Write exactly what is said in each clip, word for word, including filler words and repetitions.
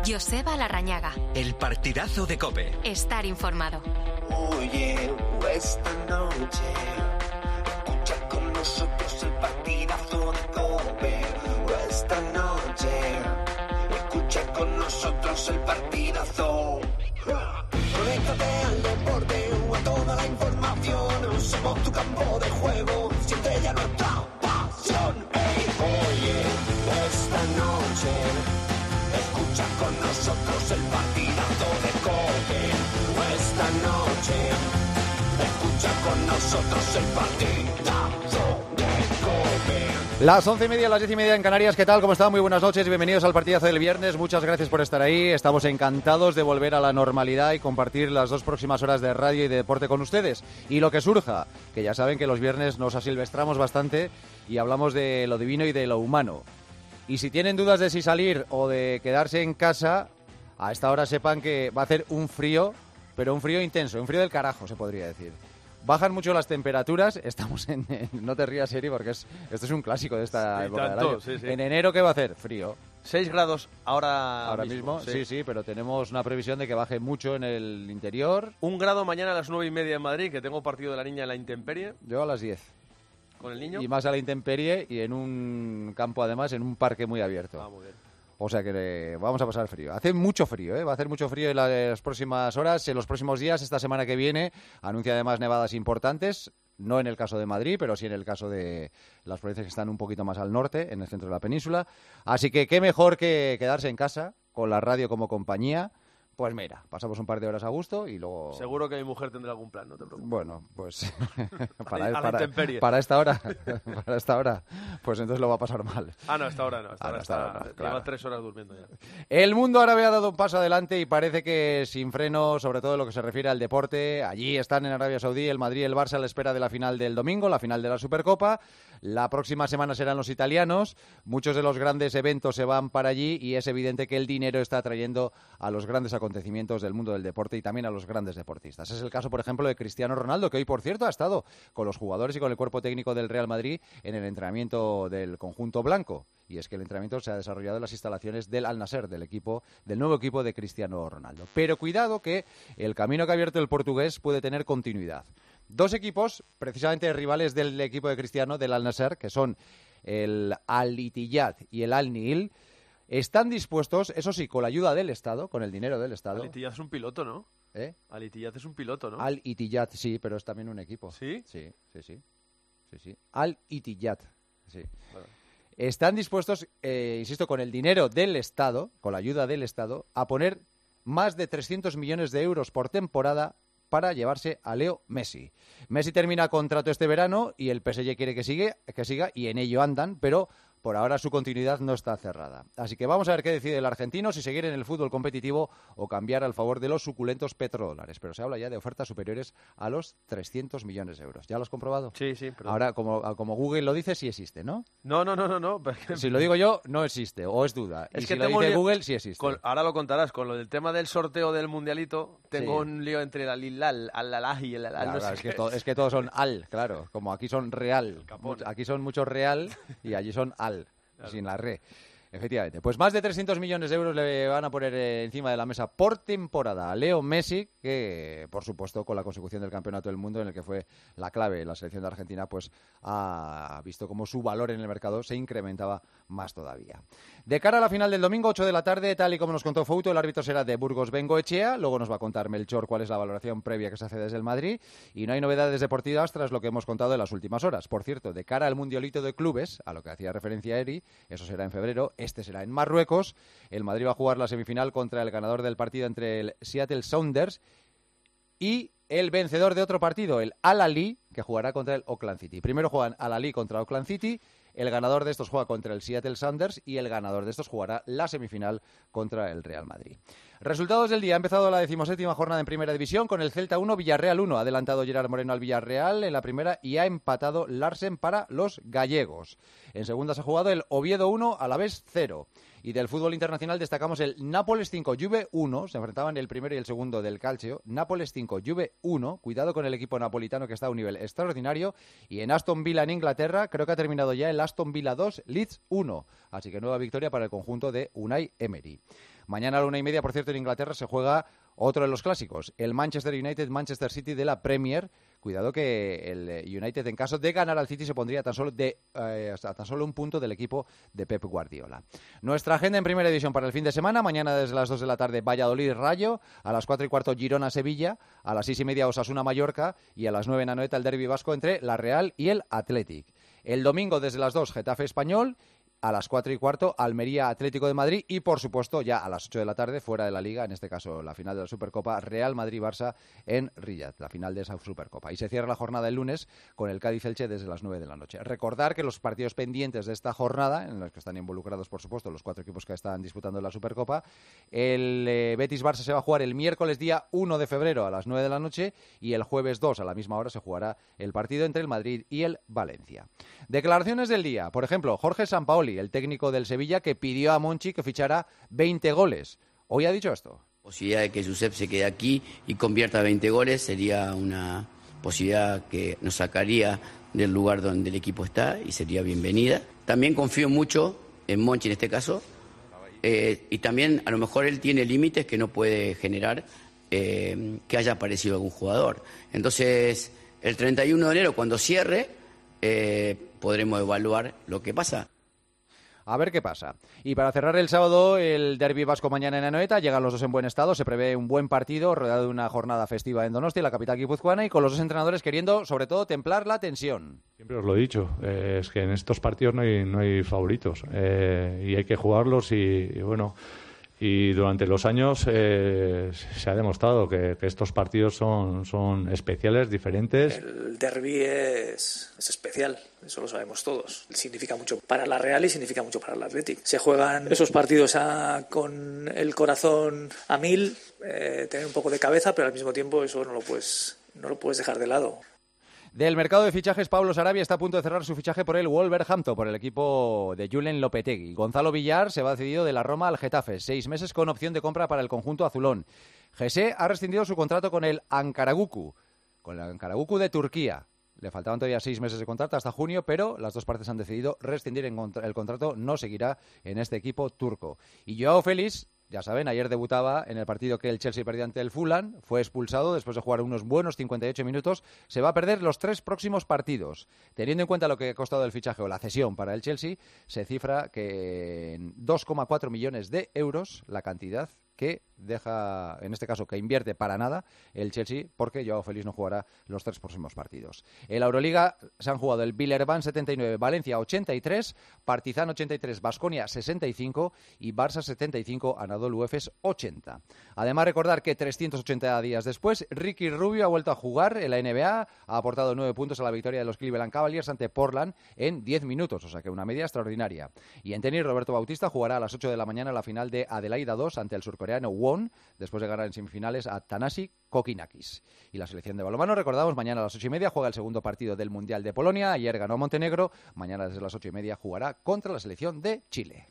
Joseba Larrañaga. El partidazo de COPE. Estar informado. Oye, esta noche escucha con nosotros el partidazo de COPE. Esta noche escucha con nosotros el partidazo. Conéctate al deporte o a toda la información. Somos tu campo de juego, siente ya nuestra pasión. Hey, oye, esta noche escucha con nosotros el partidazo de COPE. Esta noche escucha con nosotros el partidazo de COPE. Las once y media, las diez y media en Canarias. ¿Qué tal? ¿Cómo están? Muy buenas noches. Bienvenidos al partidazo del viernes. Muchas gracias por estar ahí. Estamos encantados de volver a la normalidad y compartir las dos próximas horas de radio y de deporte con ustedes. Y lo que surja, que ya saben que los viernes nos asilvestramos bastante y hablamos de lo divino y de lo humano. Y si tienen dudas de si salir o de quedarse en casa, a esta hora sepan que va a hacer un frío, pero un frío intenso, un frío del carajo, se podría decir. Bajan mucho las temperaturas, estamos en... en no te rías, Eri, porque es, esto es un clásico de esta sí, época tanto, del año. Sí, sí. En enero, ¿qué va a hacer? Frío. seis grados ahora, Ahora mismo, mismo sí. sí, sí, pero tenemos una previsión de que baje mucho en el interior. Un grado mañana a las nueve y media en Madrid, que tengo partido de la niña en la intemperie. Yo a las diez. ¿Con el niño? Y más a la intemperie y en un campo, además, en un parque muy abierto. Ah, muy bien. O sea que eh, vamos a pasar frío. Hace mucho frío, ¿eh? Va a hacer mucho frío en las próximas horas, en los próximos días. Esta semana que viene anuncia además nevadas importantes, no en el caso de Madrid, pero sí en el caso de las provincias que están un poquito más al norte, en el centro de la península. Así que qué mejor que quedarse en casa, con la radio como compañía. Pues mira, pasamos un par de horas a gusto y luego... Seguro que mi mujer tendrá algún plan, no te preocupes. Bueno, pues para, a la para, intemperie. para esta hora, para esta hora, pues entonces lo va a pasar mal. Ah, no, hasta ahora no, hasta Ah, ahora no, hasta está, ahora no, lleva claro. tres horas durmiendo ya. El mundo árabe ha dado un paso adelante y parece que sin freno, sobre todo en lo que se refiere al deporte. Allí están en Arabia Saudí el Madrid y el Barça a la espera de la final del domingo, la final de la Supercopa. La próxima semana serán los italianos. Muchos de los grandes eventos se van para allí y es evidente que el dinero está atrayendo a los grandes acontecimientos del mundo del deporte y también a los grandes deportistas. Es el caso, por ejemplo, de Cristiano Ronaldo, que hoy, por cierto, ha estado con los jugadores y con el cuerpo técnico del Real Madrid en el entrenamiento del conjunto blanco. Y es que el entrenamiento se ha desarrollado en las instalaciones del Al-Nassr, del equipo, del nuevo equipo de Cristiano Ronaldo. Pero cuidado que el camino que ha abierto el portugués puede tener continuidad. Dos equipos, precisamente rivales del equipo de Cristiano, del Al-Nassr, que son el Al-Ittihad y el Al-Nihil, están dispuestos, eso sí, con la ayuda del Estado, con el dinero del Estado. Al-Ittihad es un piloto, ¿no? ¿Eh? Al-Ittihad es un piloto, ¿no? Al-Ittihad, sí, pero es también un equipo. ¿Sí? Sí, sí, sí. sí, sí. Al-Ittihad, sí. Bueno. Están dispuestos, eh, insisto, con el dinero del Estado, con la ayuda del Estado, a poner más de trescientos millones de euros por temporada para llevarse a Leo Messi. Messi termina contrato este verano y el P S G quiere que, sigue, que siga y en ello andan, pero por ahora su continuidad no está cerrada. Así que vamos a ver qué decide el argentino, si seguir en el fútbol competitivo o cambiar al favor de los suculentos petrodólares. Pero se habla ya de ofertas superiores a los trescientos millones de euros. ¿Ya lo has comprobado? Sí, sí. Pero... Ahora, como, como Google lo dice, sí existe, ¿no? No, no, no, no. no porque... Si lo digo yo, no existe, o es duda. Es y que si lo tengo dice un lío... Google, sí existe. Con... Ahora lo contarás. Con lo del tema del sorteo del mundialito, tengo Sí. un lío entre el Al-Hilal, Al-Alaj y el Al-Al. Claro, No claro, sé es, que qué. to- es que todos son al, claro. Como aquí son real. Capone. Aquí son muchos real y allí son al, Claro. sin la re. Efectivamente. Pues más de trescientos millones de euros le van a poner eh, encima de la mesa por temporada a Leo Messi, que por supuesto con la consecución del campeonato del mundo en el que fue la clave la selección de Argentina, pues ha visto como su valor en el mercado se incrementaba más todavía. De cara a la final del domingo, ocho de la tarde, tal y como nos contó Fouto, el árbitro será de Burgos Bengoechea, luego nos va a contar Melchor cuál es la valoración previa que se hace desde el Madrid, y no hay novedades deportivas tras lo que hemos contado en las últimas horas. Por cierto, de cara al Mundialito de Clubes, a lo que hacía referencia Eri, eso será en febrero, este será en Marruecos, el Madrid va a jugar la semifinal contra el ganador del partido entre el Seattle Sounders y el vencedor de otro partido, el Al-Ahly, que jugará contra el Auckland City. Primero juegan Al-Ahly contra Auckland City, el ganador de estos juega contra el Seattle Sounders y el ganador de estos jugará la semifinal contra el Real Madrid. Resultados del día. Ha empezado la decimoséptima jornada en Primera División con el Celta uno, Villarreal uno. Ha adelantado Gerard Moreno al Villarreal en la primera y ha empatado Larsen para los gallegos. En segunda se ha jugado el Oviedo uno, Alavés cero. Y del fútbol internacional destacamos el Nápoles cinco, Juve uno. Se enfrentaban el primero y el segundo del Calcio. Nápoles cinco, Juve uno. Cuidado con el equipo napolitano que está a un nivel extraordinario. Y en Aston Villa en Inglaterra creo que ha terminado ya el Aston Villa dos, Leeds uno. Así que nueva victoria para el conjunto de Unai Emery. Mañana a la una y media, por cierto, en Inglaterra se juega otro de los clásicos, el Manchester United-Manchester City de la Premier. Cuidado que el United, en caso de ganar al City, se pondría tan solo, de, eh, hasta tan solo un punto del equipo de Pep Guardiola. Nuestra agenda en Primera División para el fin de semana: mañana desde las dos de la tarde Valladolid-Rayo, a las cuatro y cuarto Girona-Sevilla, a las seis y media Osasuna-Mallorca y a las nueve en Anoeta el derbi vasco entre la Real y el Athletic. El domingo desde las dos Getafe-Español, a las cuatro y cuarto Almería Atlético de Madrid y, por supuesto, ya a las ocho de la tarde, fuera de la Liga, en este caso la final de la Supercopa, Real Madrid-Barça en Riyadh, la final de esa Supercopa. Y se cierra la jornada el lunes con el Cádiz-Elche desde las nueve de la noche. Recordar que los partidos pendientes de esta jornada, en los que están involucrados, por supuesto, los cuatro equipos que están disputando la Supercopa, el eh, Betis-Barça se va a jugar el miércoles día uno de febrero a las nueve de la noche y el jueves dos a la misma hora se jugará el partido entre el Madrid y el Valencia. Declaraciones del día. Por ejemplo, Jorge Sampaoli, el técnico del Sevilla, que pidió a Monchi que fichara veinte goles. Hoy ha dicho esto. La posibilidad de que Josep se quede aquí y convierta veinte goles sería una posibilidad que nos sacaría del lugar donde el equipo está y sería bienvenida. También confío mucho en Monchi en este caso eh, y también a lo mejor él tiene límites que no puede generar eh, que haya aparecido algún jugador. Entonces, el treinta y uno de enero, cuando cierre, eh, podremos evaluar lo que pasa. A ver qué pasa. Y para cerrar el sábado, el derbi vasco mañana en Anoeta. Llegan los dos en buen estado. Se prevé un buen partido, rodeado de una jornada festiva en Donostia, la capital guipuzcoana, y con los dos entrenadores queriendo, sobre todo, templar la tensión. Siempre os lo he dicho. Eh, es que en estos partidos no hay, no hay favoritos. Eh, y hay que jugarlos y, y bueno... Y durante los años eh, se ha demostrado que, que estos partidos son, son especiales, diferentes. El derbi es, es especial, eso lo sabemos todos. Significa mucho para la Real y significa mucho para el Athletic. Se juegan esos partidos a, con el corazón a mil, eh, tener un poco de cabeza, pero al mismo tiempo eso no lo puedes, no lo puedes dejar de lado. Del mercado de fichajes, Pablo Sarabia está a punto de cerrar su fichaje por el Wolverhampton, por el equipo de Julen Lopetegui. Gonzalo Villar se va cedido de la Roma al Getafe, seis meses con opción de compra para el conjunto azulón. Jesse ha rescindido su contrato con el Ankaragucu, con el Ankaragucu de Turquía. Le faltaban todavía seis meses de contrato hasta junio, pero las dos partes han decidido rescindir el contrato, no seguirá en este equipo turco. Y Joao Félix, ya saben, ayer debutaba en el partido que el Chelsea perdió ante el Fulham, fue expulsado después de jugar unos buenos cincuenta y ocho minutos, se va a perder los tres próximos partidos. Teniendo en cuenta lo que ha costado el fichaje o la cesión para el Chelsea, se cifra que en dos coma cuatro millones de euros la cantidad que deja, en este caso, que invierte para nada el Chelsea, porque Joao Félix no jugará los tres próximos partidos. En la Euroliga se han jugado el Villeurbanne setenta y nueve, Valencia ochenta y tres, Partizan ochenta y tres, Baskonia sesenta y cinco y Barça setenta y cinco, Anadolu Efes ochenta. Además, recordar que trescientos ochenta días después, Ricky Rubio ha vuelto a jugar en la N B A, ha aportado nueve puntos a la victoria de los Cleveland Cavaliers ante Portland en diez minutos, o sea que una media extraordinaria. Y en tenis, Roberto Bautista jugará a las ocho de la mañana la final de Adelaida dos ante el surcoreano Won, después de ganar en semifinales a Thanasi Kokinakis. Y la selección de balonmano, recordamos, mañana a las ocho y media juega el segundo partido del Mundial de Polonia. Ayer ganó Montenegro, mañana desde las ocho y media jugará contra la selección de Chile.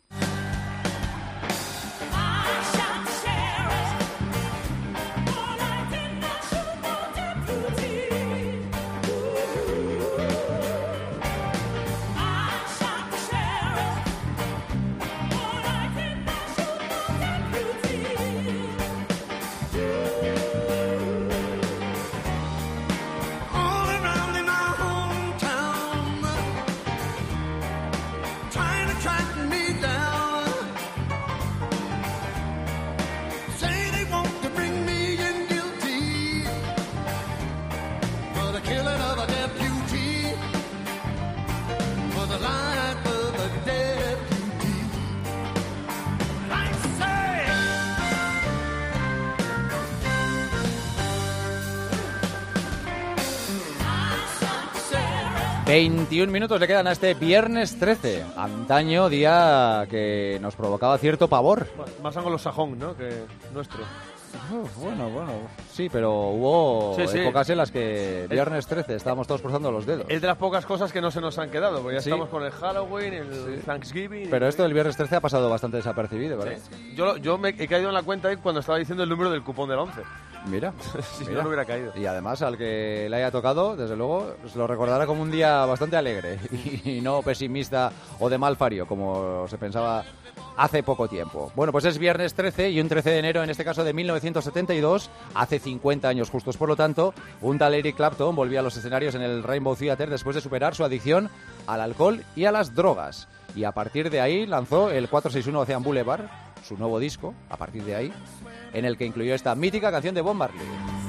veintiún minutos le quedan a este viernes trece, antaño día que nos provocaba cierto pavor. Más anglosajón, ¿no?, que nuestro. Uf, bueno, bueno, sí, pero hubo sí, sí. épocas en las que viernes trece estábamos todos cruzando los dedos. Es de las pocas cosas que no se nos han quedado, porque ya sí. estamos con el Halloween, el sí. Thanksgiving... Pero y... esto del viernes trece ha pasado bastante desapercibido, ¿verdad? Sí. Yo, yo me he caído en la cuenta ahí cuando estaba diciendo el número del cupón de la once. Mira, si mira. no, no hubiera caído. Y además al que le haya tocado, desde luego, se lo recordará como un día bastante alegre y no pesimista o de mal fario, como se pensaba hace poco tiempo. Bueno, pues es viernes trece y un trece de enero, en este caso de mil novecientos setenta y dos, hace cincuenta años justos, por lo tanto, un tal Eric Clapton volvía a los escenarios en el Rainbow Theatre después de superar su adicción al alcohol y a las drogas. Y a partir de ahí lanzó el cuatrocientos sesenta y uno Ocean Boulevard, su nuevo disco, a partir de ahí, en el que incluyó esta mítica canción de Bob Marley.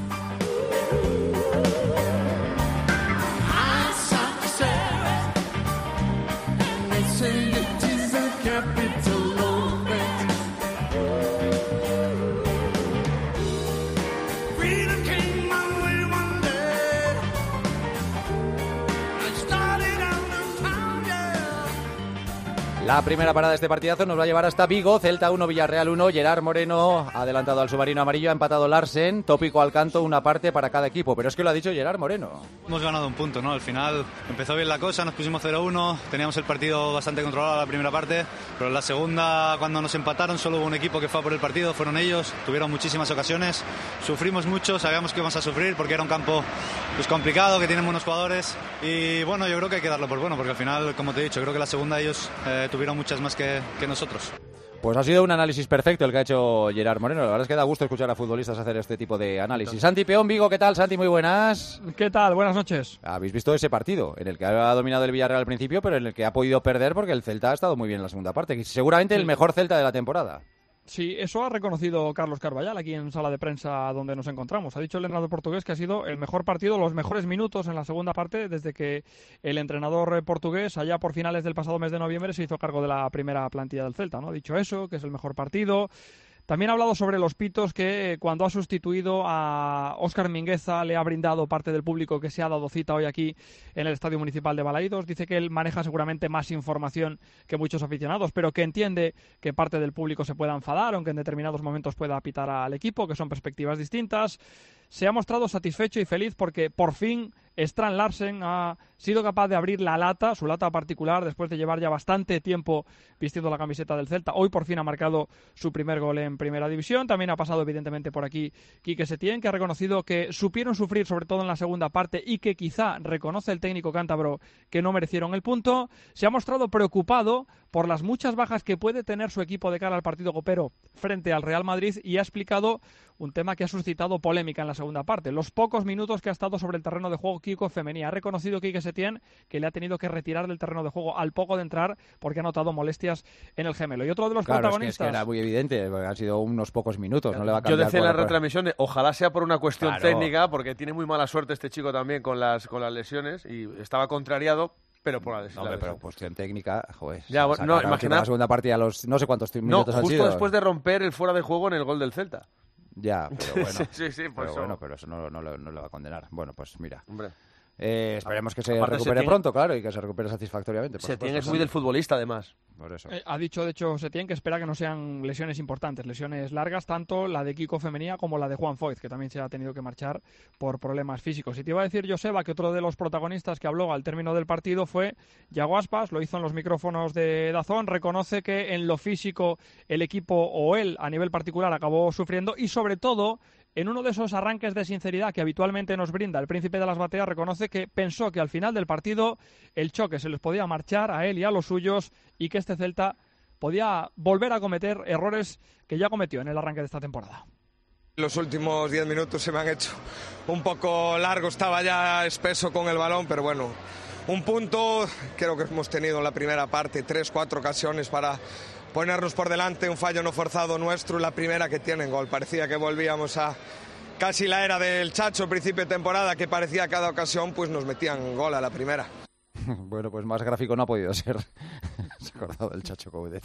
La primera parada de este partidazo nos va a llevar hasta Vigo, Celta uno, Villarreal uno, Gerard Moreno ha adelantado al submarino amarillo, ha empatado Larsen, tópico al canto, una parte para cada equipo, pero es que lo ha dicho Gerard Moreno. Hemos ganado un punto, ¿no? Al final empezó bien la cosa, nos pusimos cero uno, teníamos el partido bastante controlado la primera parte, pero en la segunda, cuando nos empataron, solo hubo un equipo que fue a por el partido, fueron ellos, tuvieron muchísimas ocasiones, sufrimos mucho, sabíamos que íbamos a sufrir porque era un campo pues, complicado, que tienen buenos jugadores y bueno, yo creo que hay que darlo por bueno, porque al final, como te he dicho, creo que la segunda ellos eh, tuvieron muchas más que, que nosotros. Pues ha sido un análisis perfecto el que ha hecho Gerard Moreno. La verdad es que da gusto escuchar a futbolistas hacer este tipo de análisis. Santi Peón, Vigo, ¿qué tal? Santi, muy buenas. ¿Qué tal? Buenas noches. Habéis visto ese partido en el que ha dominado el Villarreal al principio, pero en el que ha podido perder porque el Celta ha estado muy bien en la segunda parte. Seguramente sí. El mejor Celta de la temporada. Sí, eso ha reconocido Carlos Carballal aquí en sala de prensa donde nos encontramos. Ha dicho el entrenador portugués que ha sido el mejor partido, los mejores minutos en la segunda parte desde que el entrenador portugués, allá por finales del pasado mes de noviembre, se hizo cargo de la primera plantilla del Celta, ¿no? Ha dicho eso, que es el mejor partido. También ha hablado sobre los pitos que cuando ha sustituido a Óscar Mingueza le ha brindado parte del público que se ha dado cita hoy aquí en el Estadio Municipal de Balaídos. Dice que él maneja seguramente más información que muchos aficionados, pero que entiende que parte del público se pueda enfadar, aunque en determinados momentos pueda pitar al equipo, que son perspectivas distintas. Se ha mostrado satisfecho y feliz porque por fin Strand Larsen ha sido capaz de abrir la lata, su lata particular, después de llevar ya bastante tiempo vistiendo la camiseta del Celta. Hoy por fin ha marcado su primer gol en Primera División. También ha pasado evidentemente por aquí Quique Setién, que ha reconocido que supieron sufrir sobre todo en la segunda parte y que quizá reconoce el técnico cántabro que no merecieron el punto. Se ha mostrado preocupado por las muchas bajas que puede tener su equipo de cara al partido copero frente al Real Madrid y ha explicado un tema que ha suscitado polémica en la segunda parte. Los pocos minutos que ha estado sobre el terreno de juego Kiko Femení. Ha reconocido Quique Setién que le ha tenido que retirar del terreno de juego al poco de entrar porque ha notado molestias en el gemelo. Y otro de los claro, protagonistas... Es que, es que era muy evidente, han sido unos pocos minutos, no le va a cambiar. Yo decía en la retransmisión, ojalá sea por una cuestión claro. técnica, porque tiene muy mala suerte este chico también con las, con las lesiones y estaba contrariado. Pero por la lesión. No, pero cuestión técnica, joder. Ya, bueno, no, imagina la segunda partida a los no sé cuántos minutos no, han sido. Justo después de romper el fuera de juego en el gol del Celta. Ya, pero bueno. sí, sí, sí, por pero eso. bueno, pero eso no, no, no, no le va a condenar. Bueno, pues mira. Hombre. Eh, esperemos que se Aparte recupere Setién, pronto, claro, y que se recupere satisfactoriamente. Setién es muy del futbolista, además. Por eso. Eh, ha dicho, de hecho, Setién que espera que no sean lesiones importantes, lesiones largas, tanto la de Kiko Femenía como la de Juan Foyt, que también se ha tenido que marchar por problemas físicos. Y te iba a decir, Joseba, que otro de los protagonistas que habló al término del partido fue Yago Aspas, lo hizo en los micrófonos de Dazón, reconoce que en lo físico el equipo o él, a nivel particular, acabó sufriendo y, sobre todo, en uno de esos arranques de sinceridad que habitualmente nos brinda el príncipe de las bateas, reconoce que pensó que al final del partido el choque se les podía marchar a él y a los suyos y que este Celta podía volver a cometer errores que ya cometió en el arranque de esta temporada. Los últimos diez minutos se me han hecho un poco largo, estaba ya espeso con el balón, pero bueno, un punto, creo que hemos tenido en la primera parte tres, cuatro ocasiones para ponernos por delante, un fallo no forzado nuestro, la primera que tienen gol. Parecía que volvíamos a casi la era del Chacho, principio de temporada, que parecía cada ocasión pues nos metían gol a la primera. Bueno, pues más gráfico no ha podido ser. Se ha acordado del Chacho Coudet.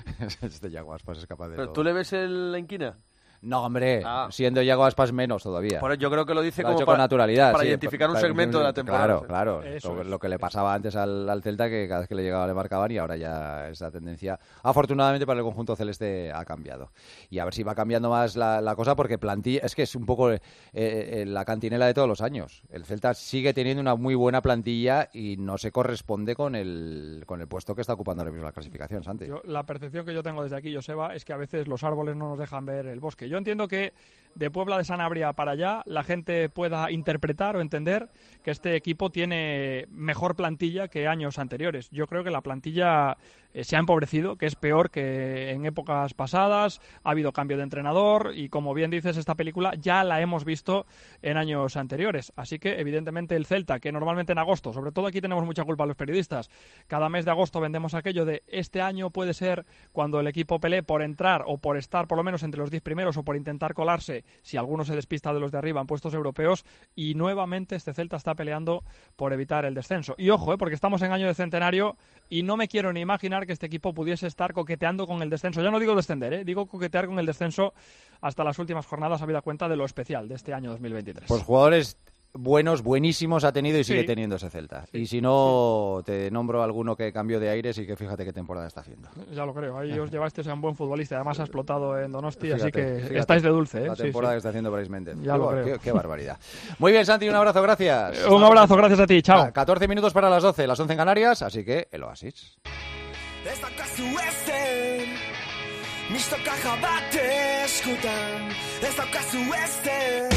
Este Yago Aspas es capaz de ¿Pero todo. tú le ves el, la inquina? No, hombre, ah. siendo Yago Aspas menos todavía. Por eso yo creo que lo dice lo como para, con naturalidad, para sí, identificar para, un segmento para, de la temporada. Claro, claro. Lo, lo que le pasaba antes al, al Celta, que cada vez que le llegaba le marcaban, y ahora ya esa tendencia, afortunadamente para el conjunto celeste, ha cambiado. Y a ver si va cambiando más la, la cosa, porque plantilla, es que es un poco eh, eh, la cantinela de todos los años. El Celta sigue teniendo una muy buena plantilla y no se corresponde con el, con el puesto que está ocupando ahora mismo la clasificación, Santi. Yo, la percepción que yo tengo desde aquí, Joseba, es que a veces los árboles no nos dejan ver el bosque. Que yo entiendo que de Puebla de Sanabria para allá la gente pueda interpretar o entender que este equipo tiene mejor plantilla que años anteriores. Yo creo que la plantilla eh, se ha empobrecido, que es peor que en épocas pasadas, ha habido cambio de entrenador y, como bien dices, esta película ya la hemos visto en años anteriores. Así que, evidentemente, el Celta, que normalmente en agosto, sobre todo aquí tenemos mucha culpa los periodistas, cada mes de agosto vendemos aquello de este año puede ser cuando el equipo pelee por entrar o por estar por lo menos entre los diez primeros o por intentar colarse, si alguno se despista de los de arriba en puestos europeos, y nuevamente este Celta está peleando por evitar el descenso. Y ojo, eh, porque estamos en año de centenario y no me quiero ni imaginar que este equipo pudiese estar coqueteando con el descenso. Ya no digo descender, eh, digo coquetear con el descenso hasta las últimas jornadas, habida cuenta de lo especial de este año dos mil veintitrés. Pues jugadores buenos, buenísimos ha tenido y sigue Sí. teniendo ese Celta. Y si no, te nombro alguno que cambió de aires y que fíjate qué temporada está haciendo. Ya lo creo, ahí os llevasteis a un buen futbolista, además ha explotado en Donosti, Fíjate, así que fíjate, estáis de dulce. ¿eh? La Sí, temporada sí. que está haciendo Brais Méndez. Ya qué, lo qué- creo. qué barbaridad. Muy bien, Santi, un abrazo, gracias. Un abrazo, gracias a ti, chao. Ah, catorce minutos para las doce, las once en Canarias, así que el Oasis. Ez daukazu ezen, mistoka jabate eskutan. Ez daukazu ezen,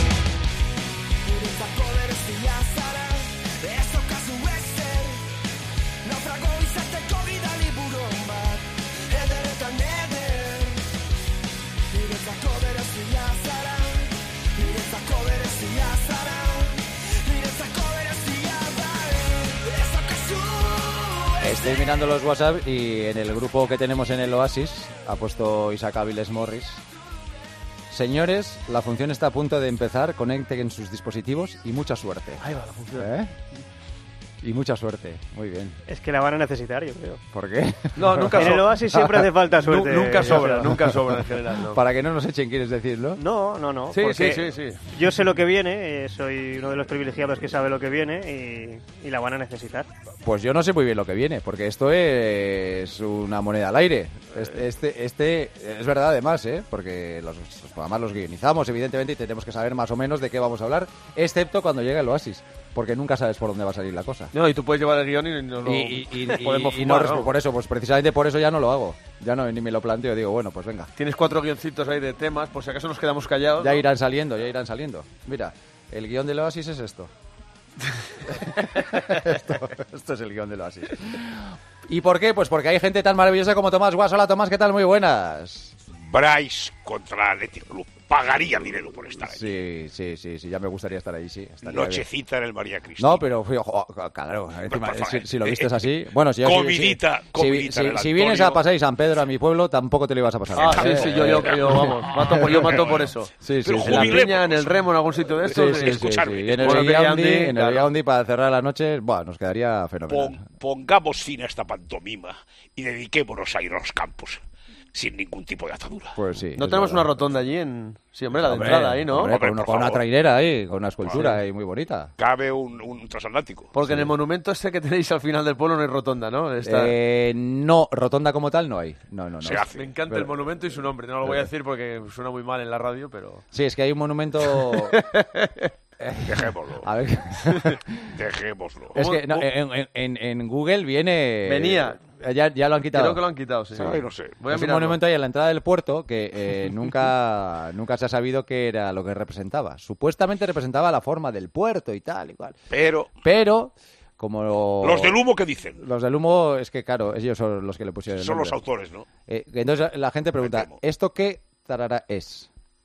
guretzako berezia zara. Ez daukazu ezer, naufrago izateko gidali buron bat. Ederetan eder, guretzako berezia zara. Guretzako berezia zara. Guretzako berezia da. Ez daukazu Estoy mirando los WhatsApp y en el grupo que tenemos en el Oasis ha puesto Isaac Áviles Morris. Señores, la función está a punto de empezar. Conecten sus dispositivos y mucha suerte. Ahí va la función. ¿Eh? Y mucha suerte. Muy bien. Es que la van a necesitar, yo creo. ¿Por qué? No, nunca En el sobra. Oasis siempre hace falta suerte. Nu- nunca yo sobra, creo. nunca sobra en general. No. Para que no nos echen, ¿quieres decirlo? No, no, no. Sí, porque sí, sí, sí. Yo sé lo que viene, eh, soy uno de los privilegiados que sabe lo que viene y, y la van a necesitar. Pues yo no sé muy bien lo que viene, porque esto es una moneda al aire. Este, este, este es verdad además, ¿eh? Porque los, los programas los guionizamos, evidentemente, y tenemos que saber más o menos de qué vamos a hablar, excepto cuando llega el Oasis, porque nunca sabes por dónde va a salir la cosa. No, y tú puedes llevar el guión y no lo Y, y- y- podemos y no fumar, resp- ¿no? por eso, pues precisamente por eso ya no lo hago. Ya no, ni me lo planteo, digo, bueno, pues venga. Tienes cuatro guioncitos ahí de temas, por si acaso nos quedamos callados. Ya ¿no? irán saliendo, ya irán saliendo. Mira, el guión del Oasis es esto. esto, esto es el guión del Oasis. ¿Y por qué? Pues porque hay gente tan maravillosa como Tomás Guas. Hola, Tomás, ¿qué tal? Muy buenas. Brais contra Athletic Club. Pagaría dinero por estar allí. Sí, sí, sí, sí, ya me gustaría estar ahí, sí. estaría bien. Nochecita en el María Cristina. No, pero fui, ojo, claro, encima, por favor, si, si lo eh, vistes eh, así, bueno, si, comidita, si, si- comidita si- en el si vienes Antonio. a pasar y San Pedro a mi pueblo, tampoco te lo ibas a pasar. Ah, sí, ¿eh? sí, yo, yo, yo, vamos, mato por, yo mato por eso. Sí, sí, Pero sí. en la jubilémonos. piña, en el remo, en algún sitio de estos. Sí, eh, sí, sí, sí. Y en el Bueno, Villaundi, Villaundi, en el claro. Villaundi para cerrar la noche, buah, nos quedaría fenomenal. Pon- pongamos fin a esta pantomima y dediquémonos a ir a los campos sin ningún tipo de atadura. Pues sí. ¿No es tenemos verdad. una rotonda allí en...? Sí, hombre, la de Hombre, entrada ahí, ¿no? hombre, con, Hombre, una, por con una favor. trainera ahí, con una escultura ahí muy bonita. Cabe un, un transatlántico. Porque en el monumento este que tenéis al final del pueblo no hay rotonda, ¿no? Está... Eh, no, rotonda como tal no hay. No, no, no. Se hace. Me encanta Pero- el monumento y su nombre. No lo voy a decir porque suena muy mal en la radio, pero... Sí, es que hay un monumento... Dejémoslo. A ver... Dejémoslo. Es que no, en, en- en- en Google viene... Venía. Ya, ya lo han quitado. Creo que lo han quitado, sí. Ay, no sé. Voy a Es un mirarlo. monumento ahí en la entrada del puerto que eh, nunca, nunca se ha sabido qué era lo que representaba. Supuestamente representaba la forma del puerto y tal y cual. Pero Pero, como... lo- los del humo, ¿qué dicen? Los del humo, es que claro, ellos son los que le pusieron el Son los nombre. autores, ¿no? Eh, entonces la gente pregunta, Me temo. ¿esto qué tarara es?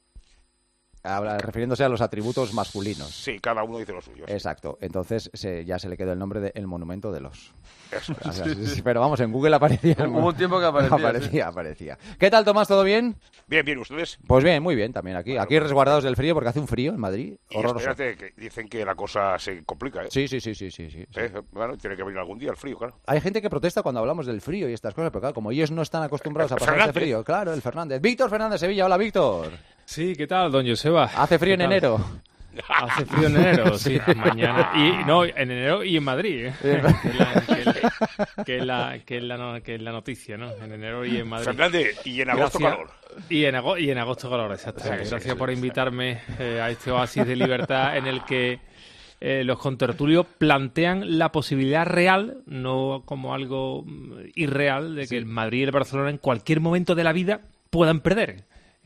Habla- refiriéndose a los atributos masculinos. Sí, cada uno dice lo suyo. sí. Exacto. Entonces se- ya se le quedó el nombre de El Monumento de los... Eso. O sea, sí, sí, pero vamos, en Google aparecía. el Hubo mon- un tiempo que aparecía, aparecía, aparecía. ¿Qué tal, Tomás? ¿Todo bien? Bien, bien, ¿ustedes? Pues bien, muy bien también aquí. Aquí resguardados del frío porque hace un frío en Madrid. Y Horroroso. espérate, que dicen que la cosa se complica, ¿eh? Sí, sí, sí, sí, sí, sí. Eh, Bueno, tiene que venir algún día el frío, claro. Hay gente que protesta cuando hablamos del frío y estas cosas, pero claro, como ellos no están acostumbrados a pasar Fernández. este frío. Claro, el Fernández. Víctor Fernández Sevilla. Hola, Víctor. Sí, ¿qué tal, don Joseba? Hace frío en ¿Qué tal? enero. Hace frío en enero, sí, mañana. Y no, en enero y en Madrid. ¿eh? Que, es la, que, es la, que, es la, que, es la, no- que es la noticia, ¿no? En enero y en Madrid. Fernández, y en agosto Gracias. calor. Y en, ago- y en agosto calor, exactamente. Sí, sí, Gracias sí, por sí. invitarme eh, a este oasis de libertad en el que eh, los contertulios plantean la posibilidad real, no como algo mm, irreal, de que el Madrid y el Barcelona en cualquier momento de la vida puedan perder.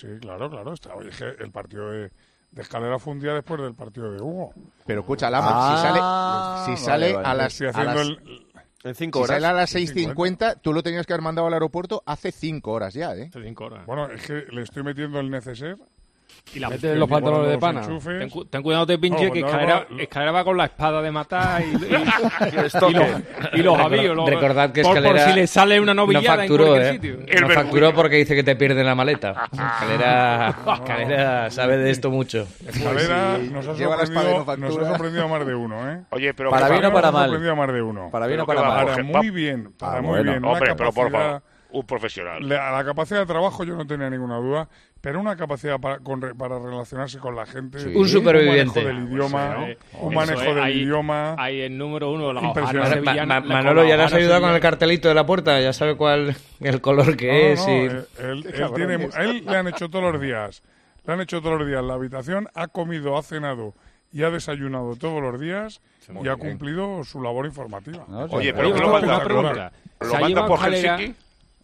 sí, claro, claro. Está, oye, el partido de, de Escalera fue un día después del partido de Hugo. Pero escucha, Lama, Ah, si sale, si sale vale, vale. a las, Estoy a haciendo las, el... En cinco si horas. sale a las seis cincuenta, tú lo tenías que haber mandado al aeropuerto hace cinco horas ya, ¿eh? Hace cinco horas. Bueno, es que le estoy metiendo el neceser. Y la Mete los pantalones de pana. Ten, cu- ten cuidado, te pinche, No, que no, escalera, no, escalera va con la espada de matar y, y, y, estoque. los, y los avíos. los- Recordad que por, por Escalera si le sale una no novillada facturó, en cualquier ¿eh? sitio. El No vergüenza. facturó porque dice que te pierde la maleta. Escalera, Escalera sabe de esto mucho. Escalera Pues sí, nos, ha lleva la espada y no sorprendido, nos ha factura. sorprendido a más de uno, ¿eh? Oye, pero Para que bien va- o para Nos ha mal. sorprendido a más de uno. Para bien o Pero para que va, mal. Para Jorge, muy va- bien, para Ah, muy bueno. bien. Una Hombre, pero por capacidad- favor, un profesional. Le- a la capacidad de trabajo yo no tenía ninguna duda, pero una capacidad para, con re- para relacionarse con la gente. Sí. Un superviviente. Un manejo del idioma. Pues, eh, un eso manejo es, del ahí- idioma. Ahí el número uno, la hojana Impresionante. Ma- sevillana. Ma- la- Manolo, con la ya le has hojana ayudado con el sevillana. cartelito de la puerta, ya sabe cuál el color que No, es. no, y... él, él- él tiene, a él le han hecho todos los días. Le han hecho todos los días en la habitación, ha comido, ha cenado y ha desayunado todos los días y ha cumplido su labor informativa. No, sí. Oye, pero Oye, que lo una, manda, una pregunta. ¿lo ¿Se ha manda llevado por Escalera- Helsinki?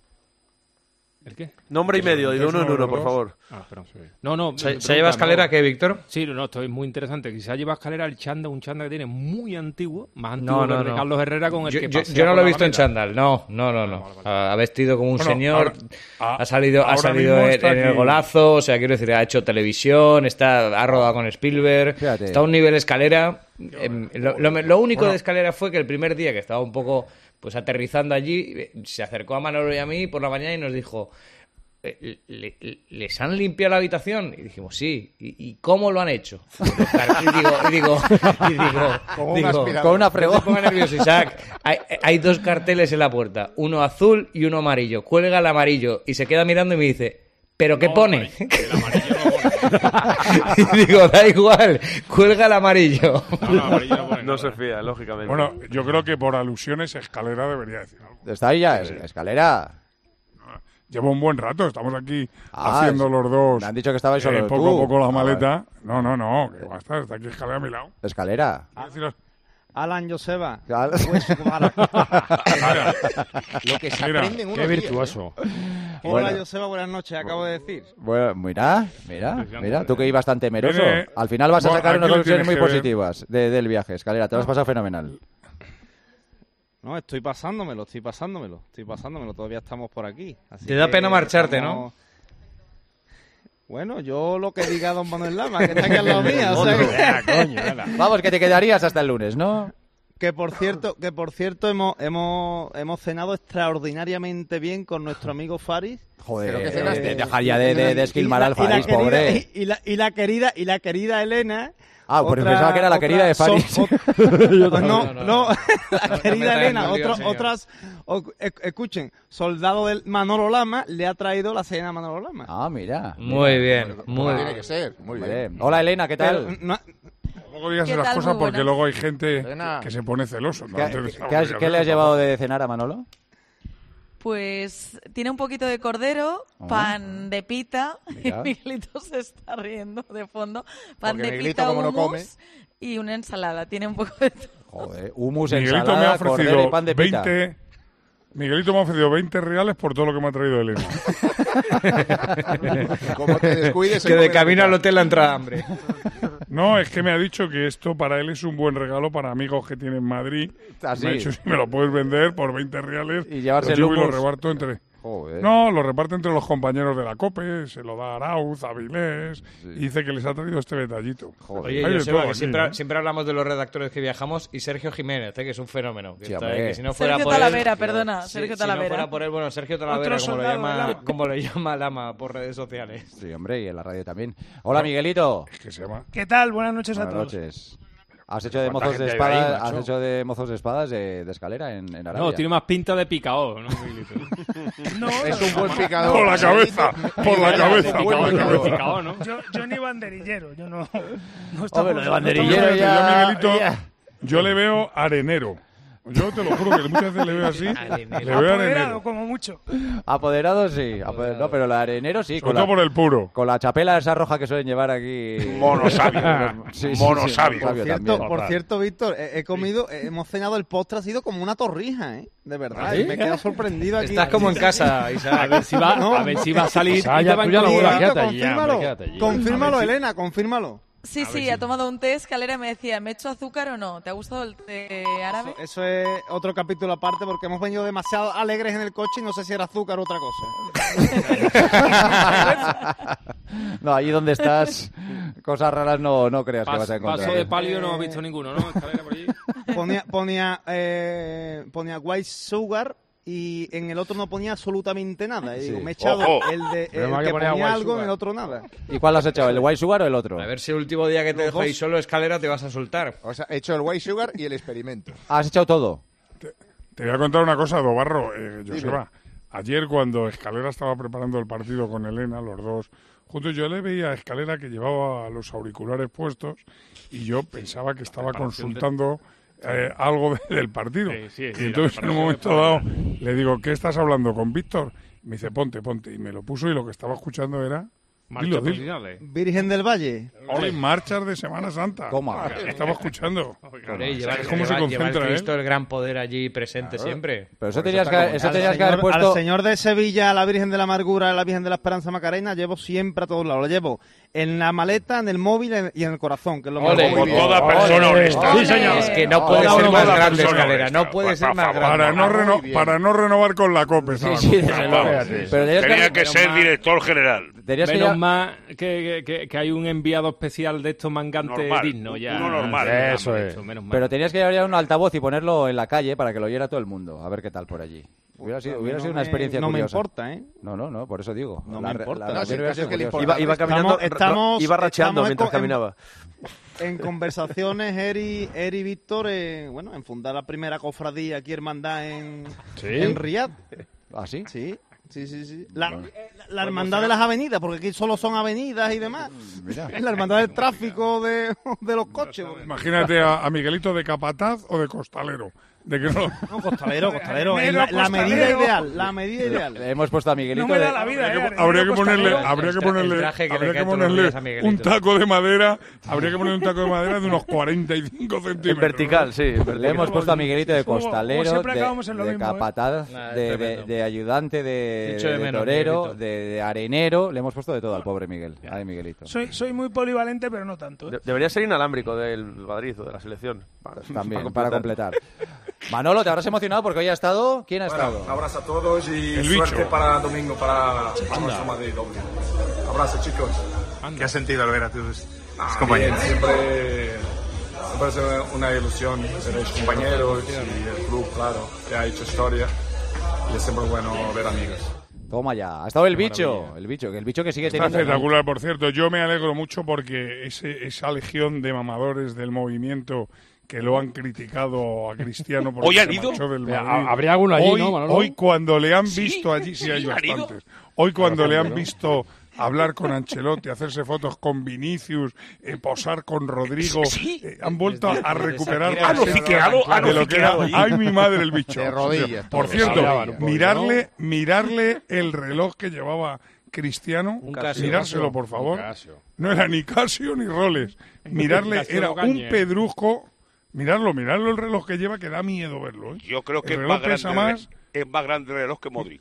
¿El qué? Nombre y medio, y de uno en uno, por Dos. favor. Ah, perdón. No, no. ¿Se, me se lleva preguntan, Escalera no. qué, Víctor? Sí, no, no, esto es muy interesante. Que se ha llevado Escalera el chándal, un chándal que tiene muy antiguo, más antiguo No, que no, el de no. Carlos Herrera con el Yo, que yo- pasea yo no por lo he la visto en Alameda. chándal, no, no, no, no. Ha vestido como un Bueno, señor, ahora- a- ha salido, ha ahora salido mismo en, está en el aquí. golazo, o sea, quiero decir, ha hecho televisión, está, ha rodado con Spielberg, Fíjate. está a un nivel Escalera. Em, lo, lo- lo único Bueno. de Escalera fue que el primer día que estaba un poco pues aterrizando allí, eh, se acercó a Manolo y a mí por la mañana y nos dijo... eh, le- le- ¿Les han limpiado la habitación? Y dijimos, sí. ¿Y, y cómo lo han hecho? Y digo, y digo, y digo, Como un digo, aspirador. Con una no te fregona. pongas nervioso, Isaac. Hay, hay dos carteles en la puerta, uno azul y uno amarillo. Cuelga el amarillo y se queda mirando y me dice, ¿pero qué No, pone? El amarillo no pone. Y digo, da igual, cuelga el amarillo. No, no, amarillo no pone No nada. se fía, lógicamente. Bueno, yo creo que por alusiones Escalera debería decir algo. Está ahí ya, es- Escalera. Lleva un buen rato, estamos aquí Ah, haciendo es- los dos. me han dicho que estabais eh, solo poco tú. a poco la Ah, maleta. No, no, no, que va a estar, está aquí Escalera a mi lado. Escalera. Quiero deciros- Alan Joseba. Claro. Mira, Lo que se Mira, aprende en unos Qué días, virtuoso. Hola Bueno. Joseba, buenas noches, acabo de decir. Bueno, mira, mira, mira, tú que ibas tan temeroso. Tiene- Al final vas a Bueno, sacar aquí unas lo conclusiones muy tienes que ver. positivas de- del viaje, Escalera. Te lo has pasado fenomenal. No, estoy pasándomelo, estoy pasándomelo, estoy pasándomelo, todavía estamos por aquí. Así Te da que pena marcharte, estamos- Bueno, yo lo que diga don Manuel Lama, que está aquí al lado mío, o sea que... Ah, coño, ala. Vamos, que te quedarías hasta el lunes, ¿no? Que por cierto, que por cierto hemos, hemos, hemos cenado extraordinariamente bien con nuestro amigo Faris. Joder, ¿Pero qué cenaste? eh, deja ya de, de, de esquilmar al Y la- y la Faris, querida- pobre. Y, y la, y la querida, y la querida Elena. Ah, pues otra- pensaba que era la querida de otra- Faris. so- ot- pues no, No, no, no, no. la No, querida no metas Elena, en un lío, otro- señor. otras, o- ec- escuchen, soldado del Manolo Lama le ha traído la cena a Manolo Lama. Ah, mira. Muy bien, Como muy tiene bien. que ser. Muy bien. Hombre. Hola, Elena, ¿qué Pero tal? no- Tampoco digas ¿Qué esas tal? cosas Muy porque buenas. luego hay gente Elena. que se pone celoso. ¿no? ¿Qué, Entonces, qué no, has- digas qué le has eso, llevado por de cenar a Manolo? Pues tiene un poquito de cordero, Ah. pan de pita, Mira. Miguelito se está riendo de fondo, pan Porque de Miguelito, pita, como no hummus come. y una ensalada. Tiene un poco de todo. Joder, humus, Miguelito ensalada, me ha cordero ofrecido y pan de pita. veinte. Miguelito me ha ofrecido veinte reales por todo lo que me ha traído Elena. Como te descuides... se Que de come la camino al mitad. hotel la entra hambre. No, es que me ha dicho que esto para él es un buen regalo para amigos que tiene en Madrid. ¿Ah, sí? Me ha dicho si me lo puedes vender por veinte reales. Y llevarse lo el llevo y lo hummus. reparto entre... Joder. No, lo reparte entre los compañeros de la COPE, se lo da a Arauz, a Vilés, y dice que les ha traído este detallito. Joder. Oye, Hay de Joseba, todo que aquí, siempre, ¿eh? siempre hablamos de los redactores que viajamos y Sergio Jiménez, eh, que es un fenómeno. Que, Sí, está- hombre. que si no fuera Sergio por él- Talavera, perdona, Sí, Sergio si Talavera. no fuera por él, bueno, Sergio Talavera, Otro como lo, soldado del llama, Lama. como lo llama Lama por redes sociales. Sí, hombre, y en la radio también. Hola, Miguelito. Es que se llama... ¿Qué tal? Buenas noches a Buenas todos. noches. ¿Has hecho de ¿Cuánta mozos de gente hay ahí, espadas? macho? ¿Has hecho de mozos de espadas de, de escalera en, en Arabia? No, tiene más pinta de picao, ¿no? Miguelito? No, Es un buen picador. Por la cabeza, por la cabeza, por la Picao, cabeza. picao, ¿no? yo, yo ni banderillero, yo no. no Hombre, estamos- lo de no banderillero Fíjate, ya- yo a Miguelito, ya. yo le veo arenero. Yo te lo juro que muchas veces le veo así. Le veo Apoderado, arenero. como mucho. Apoderado sí, apoderado. No, pero el arenero sí. Sobre todo por el puro. Con la chapela esa roja que suelen llevar aquí. Monosabio. Sí, sí, sí, Monosabio. Por cierto, también. por cierto, Víctor, he, he comido, he- hemos cenado, el postre ha sido como una torrija, ¿eh? De verdad, ¿Ah, sí? y me he quedado sorprendido aquí. Estás como en casa, Isaac. A ver si va, No. a ver si va a salir. Isaac, y ya te va a tú ya lo encontrar. vuelas, quédate allí, confírmalo, hombre, quédate allí. confírmalo, A ver si- Elena, confírmalo. Sí, sí, ha tomado un té escalera y me decía, ¿me echo azúcar o no? ¿Te ha gustado el té árabe? Eso, eso es otro capítulo aparte porque hemos venido demasiado alegres en el coche y no sé si era azúcar o otra cosa. No, allí donde estás, cosas raras no, no creas que Pas- vas a encontrar. paso de palio no has visto ninguno, ¿no? Escalera por allí. Ponía, ponía, eh, ponía white sugar y en el otro no ponía absolutamente nada. Y digo, Sí. me he echado Ojo. el, de, el Pero que que ponía ponía white algo, sugar. en el otro nada. ¿Y cuál has echado? ¿El white sugar o el otro? A ver si el último día que te dejo ahí solo, Escalera, te vas a soltar. O sea, he hecho el white sugar y el experimento. ¿Has echado todo? Te voy a contar una cosa, Dobarro, eh, Joseba. Ayer cuando Escalera estaba preparando el partido con Elena, los dos juntos, yo le veía a Escalera que llevaba los auriculares puestos y yo pensaba que estaba Preparación de- consultando eh, algo de- del partido. Sí, sí, y sí, la entonces en un preparación momento de- dado le digo, ¿qué estás hablando con Víctor? Me dice, ponte, ponte. Y me lo puso y lo que estaba escuchando era... Marchas Dilo, dilo. profesionales. Virgen del Valle. Ole, marchas de Semana Santa. Toma. Estaba escuchando. Hombre, lleva, ¿Sabes cómo se lleva- lleva concentra el Cristo él? el gran poder allí presente siempre. Pero eso Por tenías está que, como- eso Al tenías que haber señor, puesto... al señor de Sevilla, a la Virgen de la Amargura, a la Virgen de la Esperanza Macarena, llevo siempre a todos lados. Lo llevo en la maleta, en el móvil en- y en el corazón, que es lo Ole. mejor. Como toda persona honesta. Sí, señor. Es que no Ole, puede ole, ser más ole, grande, persona Escalera. honesta. No puede Por ser más favor. grande. Para no, Ah, muy reno- bien. para no renovar con la COPE. estaba sí, con- desde Vamos. luego. Fíjate. Pero tenías Tenía que, que ser director general. tenías que Menos ya- más que, que, que hay un enviado especial de estos mangantes Normal, dignos un- ya. uno normal. Eso Menos es. mal, menos mal. Pero tenías que llevar ya un altavoz y ponerlo en la calle para que lo oyera todo el mundo. A ver qué tal por allí. Hubiera sido, hubiera No sido una me- experiencia No me curiosa. importa, ¿eh? No, no, no, por eso digo. No La me re- importa. la No, relación si el hubiera caso sido es que le curiosa. importa. Iba, iba caminando, Estamos- estamos- iba racheando estamos mientras en- caminaba. En conversaciones, Eri, Eri y Víctor, eh, bueno, en fundar la primera cofradía aquí, hermandad, en, ¿Sí? en Riad. ¿Ah, sí? Sí, sí, sí, sí. La, la- la hermandad de las avenidas, porque aquí solo son avenidas y demás. Mira. Es la hermandad del tráfico de, de los coches. Imagínate a, a Miguelito de capataz o de costalero. De que no... No, costalero, costalero. Negro es la, la costalero. medida ideal, la medida ideal. Le hemos puesto a Miguelito No me de- da la vida, Habría eh. que, habría que ponerle, Costalero. habría que El tra- el ponerle, traje que le habría cae que todos los ponerle días a Miguelito. un taco de madera, habría que ponerle un taco de madera de unos cuarenta y cinco centímetros. En vertical, sí. en Le vertical. hemos puesto a Miguelito de Como- como costalero, siempre de, acabamos en lo de mismo, ¿eh? capataz, Nah, es de, de- tremendo. de ayudante, de, Echo de de menos, torero, Miguelito. de, de arenero. Le hemos puesto de todo al pobre Miguel. Ay, Miguelito. Soy, soy muy polivalente, pero no tanto. ¿eh? De- Debería ser inalámbrico del Madrid o de la selección. Para- También, para completar. Manolo, te habrás emocionado porque hoy ha estado... ¿Quién ha Bueno, estado? un abrazo a todos y El suerte bicho. para domingo para para nuestro Madrid doble. Abrazo, chicos. ¿Qué has sentido al ver a tus Ah, compañeros? bien, siempre, siempre es una ilusión tener compañeros y el club, claro, que ha hecho historia y es siempre bueno ver amigos. Toma ya. Ha estado el bicho. El bicho, que el bicho que sigue Está teniendo... espectacular, por cierto. Yo me alegro mucho porque ese, esa legión de mamadores del movimiento que lo han criticado a Cristiano porque ¿Hoy han se ido? marchó del Mira, Madrid. ¿habría alguno allí, hoy, no, Manolo? Hoy cuando le han ¿Sí? visto allí, sí, ¿Sí? hay ¿Han ido? bastantes. Hoy cuando le han ¿no? visto hablar con Ancelotti, hacerse fotos con Vinicius, eh, posar con Rodrigo, Sí. eh, han vuelto a recuperar Ah, la no, esencia fiqueado, ah, no, de lo que era. fiqueado allí. Ay, mi madre, el bicho. De rodillas, Por todo. cierto, Hablaban un poco, mirarle, mirarle el reloj que llevaba Cristiano, Un Casio. mirárselo, por favor. Un Casio. No era ni Casio ni Rolex. Mirarle Casio era no un cañe. pedrusco. Mirarlo, mirarlo el reloj que lleva, que da miedo verlo. ¿eh? Yo creo que el es reloj más, pesa grande, más. es más grande el reloj que Modric.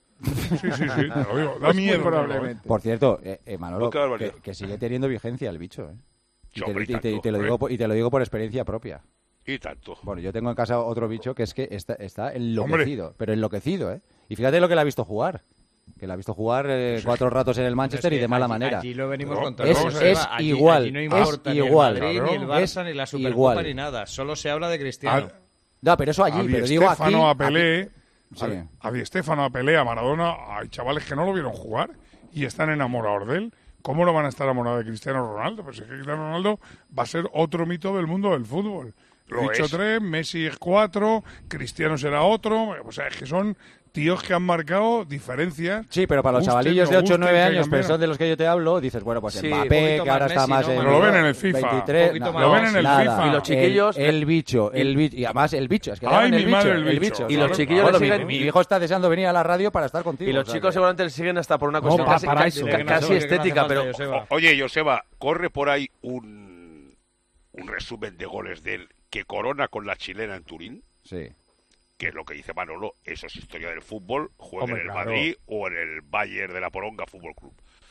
Sí, sí, sí, te lo digo. Da Pues muy miedo. probablemente. Por cierto, eh, eh, Manolo, Qué barbaridad. que, que sigue teniendo vigencia el bicho, ¿eh? Y Sí, te, hombre, y te- tanto, y te lo digo, por- y te lo digo por experiencia propia. Y tanto. Bueno, yo tengo en casa otro bicho que es que está, está enloquecido, pero enloquecido, ¿eh? Y fíjate lo que le ha visto jugar. Que le ha visto jugar eh, cuatro ratos en el Manchester Es y que de mala allí- manera. Allí lo venimos No, contando. es, vamos a Joseba. es Allí- igual, allí no es importa ni igual. el Madrid, ni el Es Barça, ni la Supercopa, igual. ni nada. Solo se habla de Cristiano. A, No, pero eso allí, a Di pero digo aquí... Stéfano, a Pelé, aquí- Sí. a, a Di Stéfano, a Pelé, a Maradona, hay chavales que no lo vieron jugar y están enamorados de él. ¿Cómo no van a estar enamorados de Cristiano Ronaldo? Pues es que Cristiano Ronaldo va a ser otro mito del mundo del fútbol. Lo he Lo dicho es. tres, Messi es cuatro, Cristiano será otro. O sea, es que son tíos que han marcado diferencias. Sí, pero para los gusten, chavalillos no de ocho o gusten, nueve que años, cambian. pero son de los que yo te hablo, dices, bueno, pues Sí, Mbappé, un poquito que ahora más está Messi, más ¿no? en... Pero lo ven en el FIFA. veintitrés, Un poquito no, más. Lo ven en el nada. FIFA. Y los chiquillos- El, el bicho, el bicho. Y además el bicho, es que le Ay, llaman mi el bicho, madre, el el bicho. bicho. Y los Claro, chiquillos claro. le Bueno, siguen... mi, mi hijo está deseando venir a la radio para estar contigo. Y los o sea chicos que- seguramente le siguen hasta por una No, cuestión pa- casi, para casi- eso. casi Que no hace estética, falta, pero... Joseba. Oye, Joseba, corre por ahí un, un resumen de goles de él que corona con la chilena en Turín. Sí. Que es lo que dice Manolo, eso es historia del fútbol, juega Hombre, en el claro. Madrid o en el Bayern de la Poronga Fútbol Club.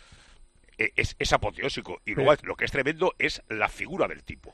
E- Es, es apoteósico. Y luego lo que es tremendo es la figura del tipo.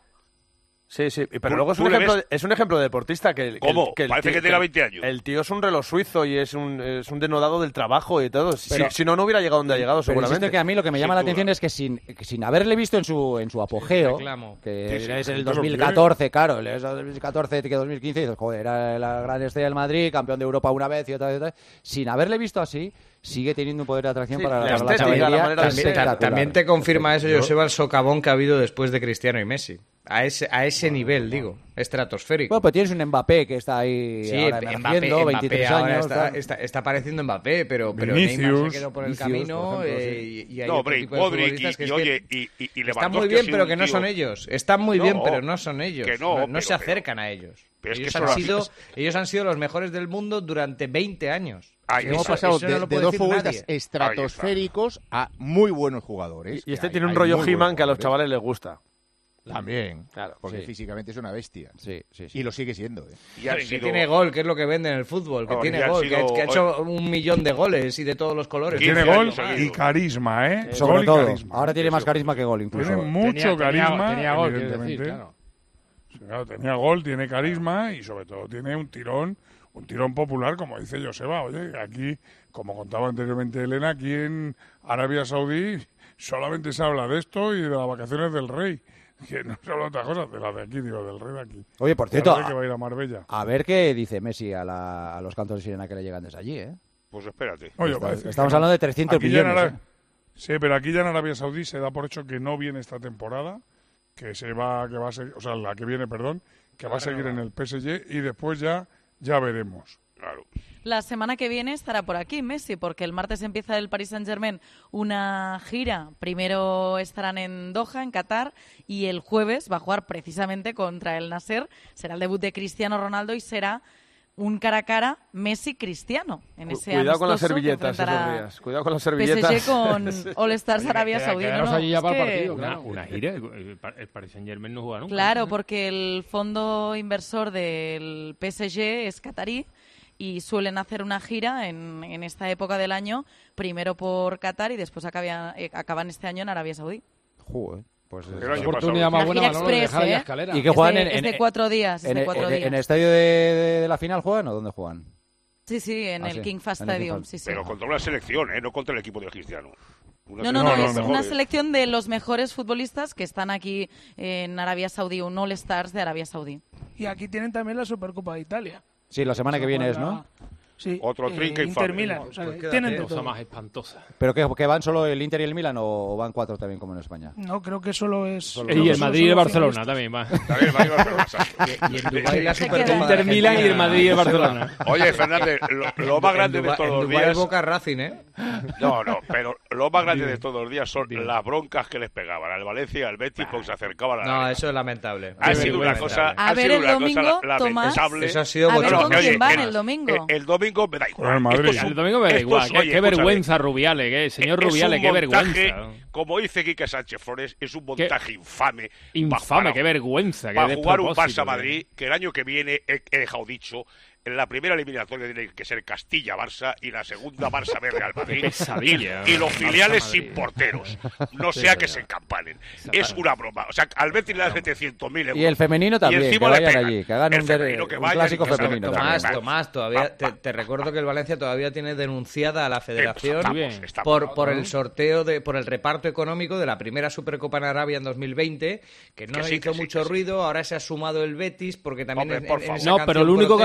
Sí, sí, pero Tú- luego es tú un, le ejemplo ves- de, es un ejemplo de deportista que... el- que el- ¿Cómo? que el Parece tío- que tenga veinte años. El tío es un reloj suizo y es un, es un denodado del trabajo y todo. Si, Pero- si no, no hubiera llegado donde ha llegado, Pero seguramente. insisto que a mí lo que me llama Sin la duda. atención es que sin, que sin haberle visto en su en su apogeo, reclamo. que Sí, sí, es sí, el te lo dos mil catorce, claro, es dos mil catorce que dos mil quince, y dices, joder, era la gran estrella del Madrid, campeón de Europa una vez y otra vez, y otra vez. Sin haberle visto así, sigue teniendo un poder de atracción Sí, para, la para la estética, la chavalería manera de ser. espectacular. También te confirma eso, Joseba, el socavón que ha habido después de Cristiano y Messi. A ese, a ese nivel, digo, estratosférico. Bueno, pues tienes un Mbappé que está ahí Sí, ahora Mbappé, emergiendo, Mbappé veintitrés ahora años. está, tal. está, está apareciendo Mbappé, pero, pero Vinicius, Neymar se quedó por el Vinicius, camino por ejemplo, eh, sí. y, y hay No, otro hombre, y tipo de Modric, futbolistas y, que y es oye, que y, y, y están Lewandowski muy ha bien, sido pero un que no tío- son ellos. Están muy No, bien, pero no son ellos. que no, no pero- se acercan a ellos. Pero es que ellos, eso han lo- sido, ellos han sido los mejores del mundo durante veinte años. Ahí Hemos está. pasado eso de, no lo de puede dos decir futbolistas nadie. estratosféricos a muy buenos jugadores. Y este Hay- tiene un hay rollo muy He-Man buenos que a los jugadores. chavales les gusta. También, Claro, porque sí. físicamente es una bestia. Sí, sí, sí. Y lo sigue siendo. ¿eh? Y han Que sido- tiene gol, que es lo que vende en el fútbol, que Oh, y tiene han gol, que, ha- sido- que ha hecho un millón de goles y de todos los colores. quince Tiene años gol y seguidos. carisma, ¿eh? Gol Sobre y todo, carisma. ahora tiene más carisma que gol incluso. Tiene mucho Tenía- tenía- carisma, tenía gol, quiero evidentemente. decir, claro. Sí, claro, tenía gol, tiene carisma y sobre todo tiene un tirón, un tirón popular, como dice Joseba. Oye, aquí, como contaba anteriormente Elena, aquí en Arabia Saudí solamente se habla de esto y de las vacaciones del rey. Que no se habla de otras cosas, de las de aquí, digo, del rey de aquí. Oye, por Del cierto, rey que va a ir a Marbella. a ver qué dice Messi a, la- a los cantos de sirena que le llegan desde allí, ¿eh? Pues espérate. Oye, Está- parece estamos que no. hablando de trescientos Aquí ya en millones. Ara- Sí, pero aquí ya en Arabia Saudí se da por hecho que no viene esta temporada, que se va, que va a seguir, o sea, la que viene, perdón, que va a seguir en el P S G y después ya, ya veremos. Claro. La semana que viene estará por aquí Messi, porque el martes empieza el Paris Saint-Germain una gira. Primero estarán en Doha, en Qatar, y el jueves va a jugar precisamente contra el Nasser. Será el debut de Cristiano Ronaldo y será un cara a cara Messi-Cristiano. En Cu- ese Cuidado con las amistoso que servilletas esos enfrentará días. Cuidado con las P S servilletas. G con All Stars Arabia queda- Saudí. No, quedaros no, allí ya es para el que- partido, Una, claro. una gira, el, el el Paris Saint Germain no juega nunca. Claro, porque el fondo inversor del P S G es catarí y suelen hacer una gira en, en esta época del año, primero por Qatar y después acaban, eh, acaban este año en Arabia Saudí. Joder, pues es- El año Oportunidad más La buena, gira Manolo, de express, dejar ya ¿eh? escalera. ¿Y qué Es juegan de- en, es en- de cuatro días, es en, de cuatro en- días. en el estadio de, de- de la final juegan o dónde juegan? Sí, sí, en Ah, el sí, King Fahd en el King Stadium, Fahd. sí, sí. Pero contra una selección, ¿eh? No contra el equipo de Cristiano. Una No, no, no, selección es de los una mejores. selección de los mejores futbolistas que están aquí en Arabia Saudí, un All Stars de Arabia Saudí. Y aquí tienen también la Supercopa de Italia. Sí, la semana que viene es, ¿no? Sí. Otro eh, trinca Inter infame. Milan. O sea, Pues quédate, tienen de cosa todo. más espantosa. ¿Pero que, que van solo el Inter y el Milan o van cuatro también como en España? No, creo que solo es. creo Y que el solo Madrid son y el los Barcelona finalistas. también va. También el Madrid y el Barcelona. Y en Dubái la Se Supercopa queda. de Inter Milan y el Argentina. Madrid y el Barcelona. Oye, Fernández, lo, lo más grande En de Dubái- todos en los Dubái días... Boca Racing, ¿eh? No, no, pero lo más grande de todos los días son las broncas que les pegaban al Valencia y al Betis porque se acercaban a la No, arena. eso es lamentable. Ha Qué sido una vergüenza. cosa, A ha ver sido el una domingo, cosa Tomás. lamentable. Eso ha sido A ver bochornoso. con quién Oye, van el- el domingo. El, el domingo me da igual. Con el Madrid. Esto es un- El domingo me da esto igual. es- Qué, oye, qué escúchame. vergüenza, Rubiales. ¿Qué? Señor Es Rubiales, un qué montaje, vergüenza. como dice Quique Sánchez Flores, es un montaje infame. Infame, para- qué vergüenza. Qué Para jugar un despropósito, Barça-Madrid, que el año que viene, he, he dejado dicho, en la primera eliminatoria tiene que ser Castilla-Barça y la segunda Barça-Real Madrid. Qué pesadilla. Y, y los filiales Barça-Madrid. sin porteros. No sea que se encampanen. Es una broma. O sea, al Betis le da setecientos mil euros. Y el femenino también, y que encima le vayan pegan. allí, que hagan El un, der- femenino que un vayan clásico y que se- femenino. Tomás, también. Tomás, todavía te, te recuerdo que el Valencia todavía tiene denunciada a la Federación Estamos, bien. estamos. por, por el sorteo, de por el reparto económico de la primera Supercopa en Arabia en dos mil veinte, que no Que sí, hizo que sí, mucho que sí. ruido, ahora se ha sumado el Betis porque también Hombre, en- por en favor. esa No, pero canción lo único que ha protesta. denunciado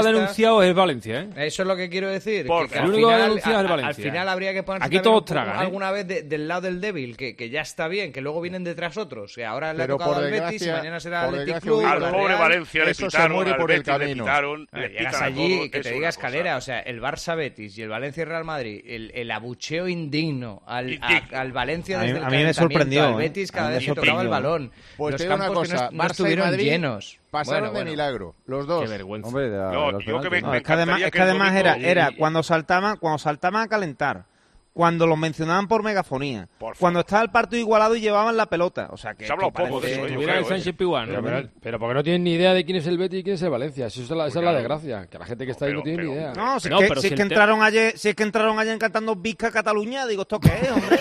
denunciado es el Valencia, ¿eh? Eso es lo que quiero decir. Por que, que el al, único final, denunciado es el a- Valencia. al final habría que ponerse Aquí también todos un poco tragan, ¿eh? alguna vez de- del lado del débil, que, que ya está bien, que luego vienen detrás otros. Que ahora le ha Pero tocado por al Betis y desgracia- mañana será por Athletic desgracia, Club. Víctor, o Al la pobre Real. Valencia le Eso se pitaron, muere al por el Betis le camino. pitaron, Pero le llegas pitan a allí todos, y que es te una diga cosa. escalera, o sea, el Barça Betis y el Valencia Real Madrid, el, el abucheo indigno al, a- al Valencia A mí- desde el a mí me calentamiento, sorprendió, al ¿eh? Betis A cada mí me vez que tocaba el sorprendió. balón. Pues Los te digo una campos cosa, que no, no Barça y estuvieron Madrid llenos. pasaron Bueno, de bueno. milagro, los dos. Qué vergüenza. Hombre, de- No, los digo que me- penaltis, No, me es que además, encantaría es que que el además domingo- era, era cuando saltaban, cuando saltaban a calentar, cuando los mencionaban por megafonía, Por favor. cuando estaba el partido igualado y llevaban la pelota. O sea que Se ha hablado que poco de parece- eso, yo Mira creo, el ¿eh? Sánchez Piguán. Pero, pero, pero porque no tienen ni idea de quién es el Betis y quién es el Valencia. Si eso es la, esa es la desgracia, que la gente que está ahí no Pero- tiene ni pero- idea. No, si es No, que, pero si si es que el te- entraron ayer, si es que entraron ayer cantando Vizca Cataluña, digo, ¿esto qué es, hombre?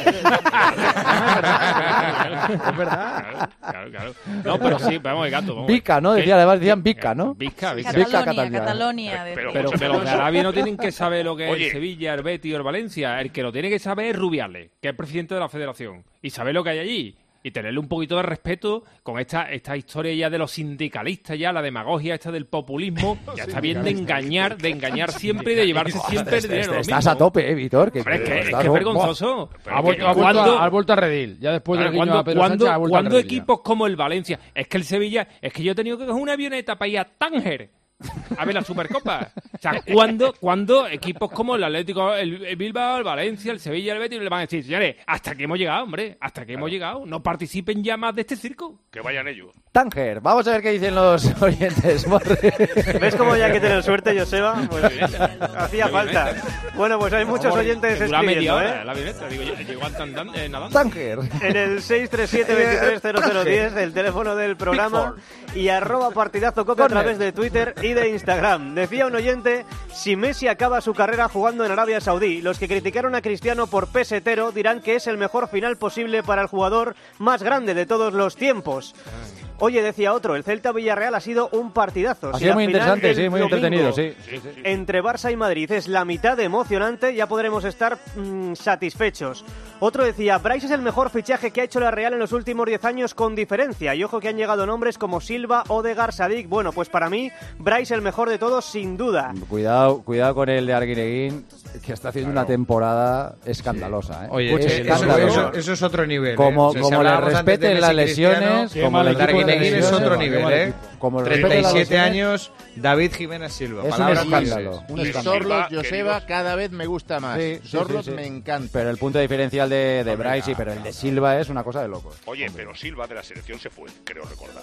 Es verdad. Claro, claro. No, pero sí, vamos, gato. Vamos. Vica, ¿no? ¿Qué? Decía, además decían Vica, ¿no? Vizca, Vizca. Vizca, Catalonia, Cataluña. Catalonia. Pero- decía. Pero, pero los de Arabia no tienen que saber lo que es Oye. el Sevilla, el Betis o el Valencia. El que lo tiene que saber es Rubiales, que es presidente de la federación. Y saber lo que hay allí. Y tenerle un poquito de respeto con esta, esta historia ya de los sindicalistas, ya la demagogia esta del populismo. Ya está bien de engañar, de engañar siempre y de llevarse siempre el dinero. lo Estás mismo. a tope, eh, Víctor. Que, Hombre, es que, es estás- que es ¡buah! vergonzoso. Ha vuelto, ha vuelto ¿Cuándo- a- ha vuelto a redil. Ya después del Ahora, guiño ¿cuándo, a Pedro cuándo- Sánchez ha vuelto cuándo a redil ya. equipos como el Valencia? Es que el Sevilla, es que yo he tenido que coger una avioneta para ir a Tánger a ver la Supercopa. O sea, ¿cuándo, cuándo equipos como el Atlético, el, el Bilbao, el Valencia, el Sevilla, el Betis le van a decir, señores, hasta que hemos llegado, hombre, hasta que hemos llegado, no participen ya más de este circo? Que vayan ellos. Tánger, vamos a ver qué dicen los oyentes. ¿Ves cómo ya hay que tener suerte, Joseba? Pues hacía falta. Bueno, pues hay muchos oyentes Que dura media escribiendo, hora ¿eh? la avioneta. Digo, yo, llegó andando, eh, nadando. Tánger. En el seis tres siete, veintitrés cero cero diez, el teléfono del programa, y arroba partidazo cope a través de Twitter y de Instagram. Decía un oyente, si Messi acaba su carrera jugando en Arabia Saudí, los que criticaron a Cristiano por pesetero dirán que es el mejor final posible para el jugador más grande de todos los tiempos. Oye, decía otro, el Celta Villarreal ha sido un partidazo. Ha Si sido la muy final interesante, del sí, muy domingo entretenido, sí. sí, sí. entre Barça y Madrid es la mitad de emocionante, ya podremos estar mmm, satisfechos. Otro decía, Bryce es el mejor fichaje que ha hecho la Real en los últimos diez años con diferencia. Y ojo que han llegado nombres como Silva, Odegaard, Sadik. Bueno, pues para mí, Bryce el mejor de todos, sin duda. Cuidado, cuidado con el de Arguineguín, que está haciendo una temporada escandalosa. ¿eh? Oye, eso, Escandalosa. eso- eso es otro nivel. ¿eh? Como, O sea, si como le hablábamos antes de respeten las Messi y Cristiano, lesiones, qué como mal le equipo respeten las Arguineguín es lesiones, otro qué nivel, mal ¿eh? equipo. Como le treinta y respeten las siete lesiones, años, David Jiménez Silva. Es un Palabras escándalo. mayores. Un Y escándalo. Sorloth, Silva, Joseba, queridos. cada vez me gusta más. Sí, sí, Sorloth sí, sí. me encanta. Pero el punto diferencial de, de Bryce, sí, pero el de Silva es una cosa de locos. Oye, pero Silva de la selección se fue, creo recordar.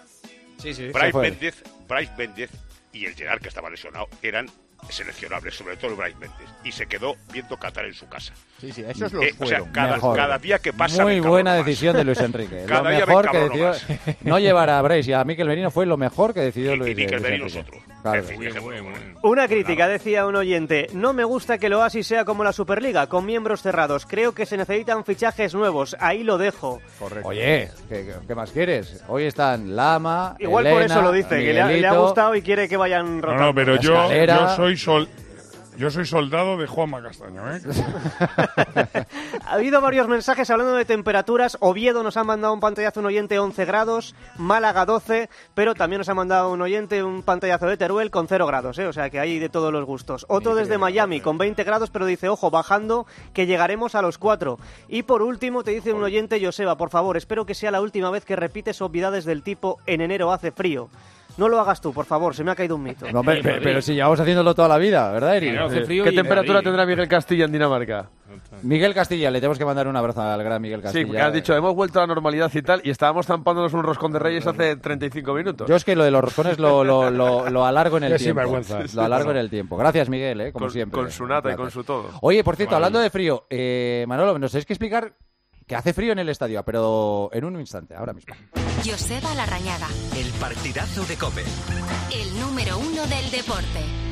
Sí, sí. Bryce fue. Méndez, Bryce Méndez y el Gerard, que estaba lesionado, eran seleccionables, sobre todo Bryce Méndez. Y se quedó viendo Qatar en su casa. Sí, sí, esos los Eh, o sea, fueron. cada, Mejor. cada día que pasa Muy me buena encabrono decisión más. de Luis Enrique. Cada lo día me mejor que encabrono decidió más. no llevar a Bryce y a Mikel Merino fue lo mejor que decidió Y- y Luis, Mikel Luis Merino Enrique. es otro. Claro. En fin, dejémoslo. Una crítica, decía un oyente. No me gusta que el Oasis sea como la Superliga, con miembros cerrados. Creo que se necesitan fichajes nuevos. Ahí lo dejo. Oye, ¿qué, qué- qué más quieres? Hoy están Lama, Igual por Elena, eso lo dice, que le ha, le ha Miguelito. gustado y quiere que vayan No, rotando. no, pero La yo, escalera. yo soy sol, yo soy soldado de Juanma Castaño, ¿eh? Ha habido varios mensajes hablando de temperaturas. Oviedo nos ha mandado un pantallazo un oyente once grados, Málaga doce, pero también nos ha mandado un oyente un pantallazo de Teruel con cero grados, ¿eh? O sea que hay de todos los gustos. Otro desde Miami con veinte grados, pero dice, ojo, bajando, que llegaremos a los cuatro. Y por último te dice un oyente, Joseba, por favor, espero que sea la última vez que repites obviedades del tipo en enero hace frío. No lo hagas tú, por favor, se me ha caído un mito. No, pero, pero- pero si llevamos haciéndolo toda la vida, ¿verdad, Eri? Claro, hace frío ¿Qué y temperatura Madrid. tendrá Miguel Castilla en Dinamarca? Miguel Castilla, le tenemos que mandar un abrazo al gran Miguel Castilla. Sí, porque has dicho, hemos vuelto a la normalidad y tal, y estábamos zampándonos un roscón de Reyes hace treinta y cinco minutos. Yo es que lo de los roscones lo, lo, lo, lo alargo en el Qué tiempo. sinvergüenza. Lo alargo en el tiempo. Gracias, Miguel, ¿eh? como con, siempre. con su nata y Gracias. con su todo. Oye, por cierto, Qué hablando maravilla. de frío, eh, Manolo, nos tenéis que explicar que hace frío en el estadio, pero en un instante, ahora mismo. Joseba Larrañaga, El partidazo de COPE. el número uno del deporte.